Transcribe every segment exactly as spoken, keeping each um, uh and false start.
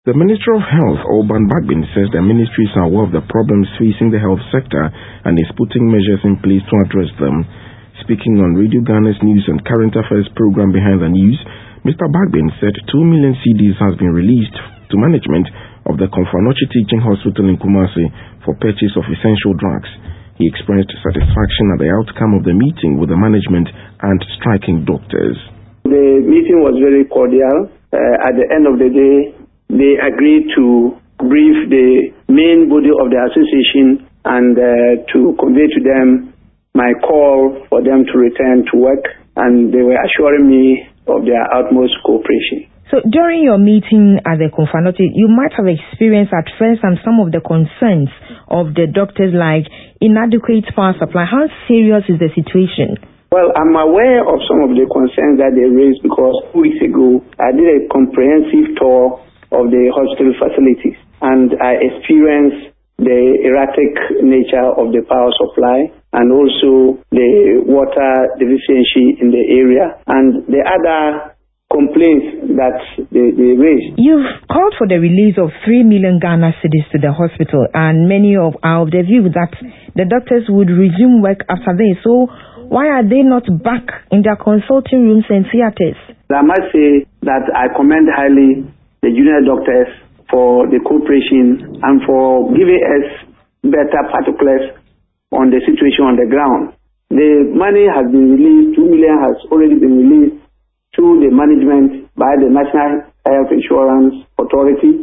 The Ministry of Health, Alban Bagbin, says the ministry is aware of the problems facing the health sector and is putting measures in place to address them. Speaking on Radio Ghana's News and Current Affairs program Behind the News, Mister Bagbin said two million cedis has been released to management of the Komfo-Anokye Teaching Hospital in Kumasi for purchase of essential drugs. He expressed satisfaction at the outcome of the meeting with the management and striking doctors. The meeting was very cordial. Uh, at the end of the day, they agreed to brief the main body of the association and uh, to convey to them my call for them to return to work, and they were assuring me of their utmost cooperation. So during your meeting at the Komfo-Anokye, you might have experienced at first and some of the concerns of the doctors, like inadequate power supply. How serious is the situation? Well, I'm aware of some of the concerns that they raised because two weeks ago I did a comprehensive tour of the hospital facilities, and I experienced the erratic nature of the power supply and also the water deficiency in the area and the other complaints that they, they raised. You've called for the release of three million Ghana cedis to the hospital, and many of are of the view that the doctors would resume work after this. So why are they not back in their consulting rooms and theatres? I must say that I commend highly the junior doctors for the cooperation and for giving us better particulars on the situation on the ground. The money has been released, two million has already been released to the management by the National Health Insurance Authority,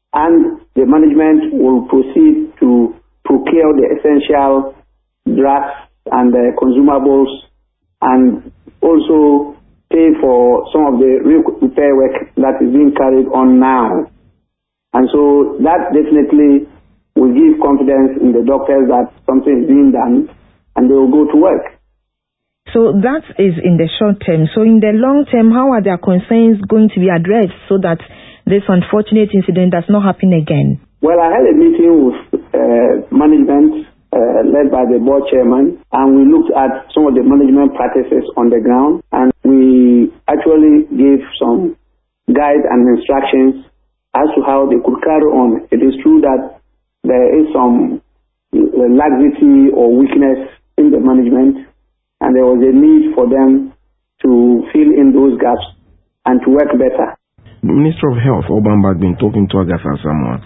and the management will proceed to procure the essential drugs and the consumables and also pay for some of the repair work that is being carried on now. And so that definitely will give confidence in the doctors that something is being done and they will go to work. So that is in the short term. So in the long term, how are their concerns going to be addressed so that this unfortunate incident does not happen again? Well, I had a meeting with uh, management uh, led by the board chairman, and we looked at some of the management practices on the ground, and we actually gave some guide and instructions as to how they could carry on. It is true that there is some laxity or weakness in the management, and there was a need for them to fill in those gaps and to work better. The Minister of Health, Alban Bagbin, talking to Agatha Samoa.